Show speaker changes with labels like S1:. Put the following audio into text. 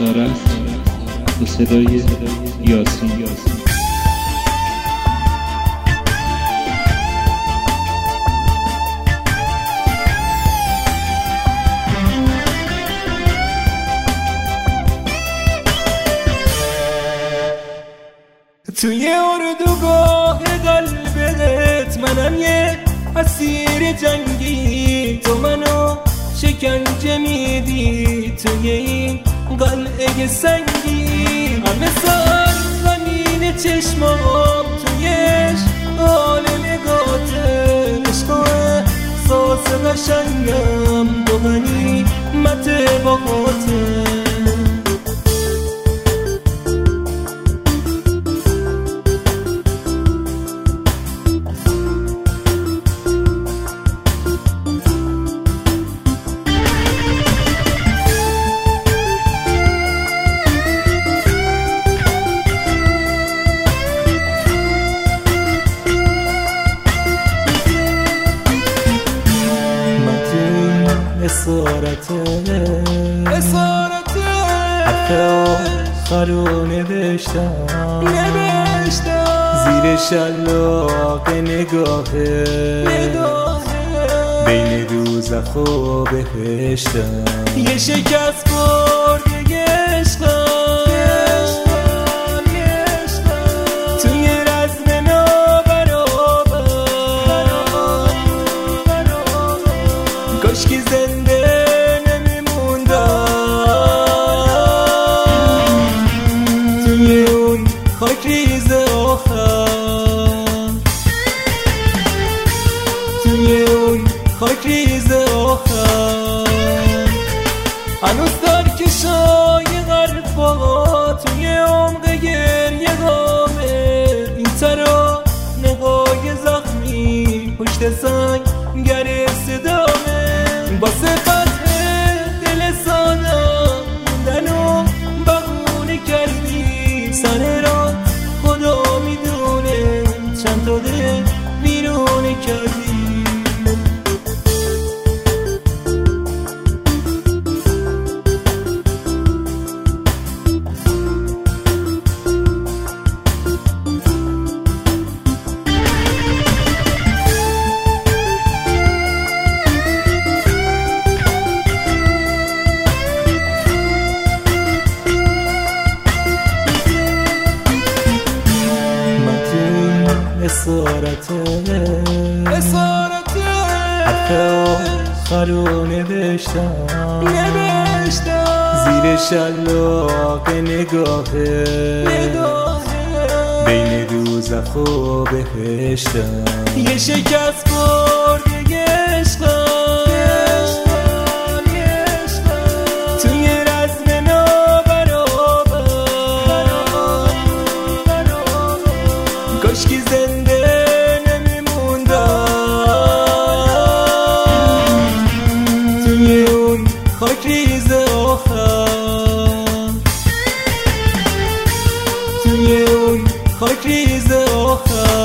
S1: اسارت با صدای یاسین.
S2: توی اردوگاه قلبت منم یه اسیر جنگی، تو منو شکنجه میدی توی این قلعه سنگی. همه سر زمین چشمام تویش حال نگاته، عشق احساس قشنگم دو غنیمت باقاته. اسارته حرف آخر نوشتم زیر شلاق نگاهه بین دوزخ و بهشتم. یه شکست خورده عشقم توی رزم نابرابر، کاشکی زنده توی اون خاک ریز آخر، توی اون خاک ریز آخر. هنوز در کشای غرفا توی عمق گریه غامه، این ترا نقای زخمی پشت سنگر صدامه. با صفت دل سادم موندن و بغونه کردی، سر را خدا میدونه چند تا دل بیرونه کردی. اسارته حرف آخر نوشتم زیر شلاق نگاهه بین دوزخ و بهشتم. یه شکست خورده عشقم توی رزم نابرابر، کاشکی زنده توی اون خاک ریز آخر، توی اون خاک ریز آخر.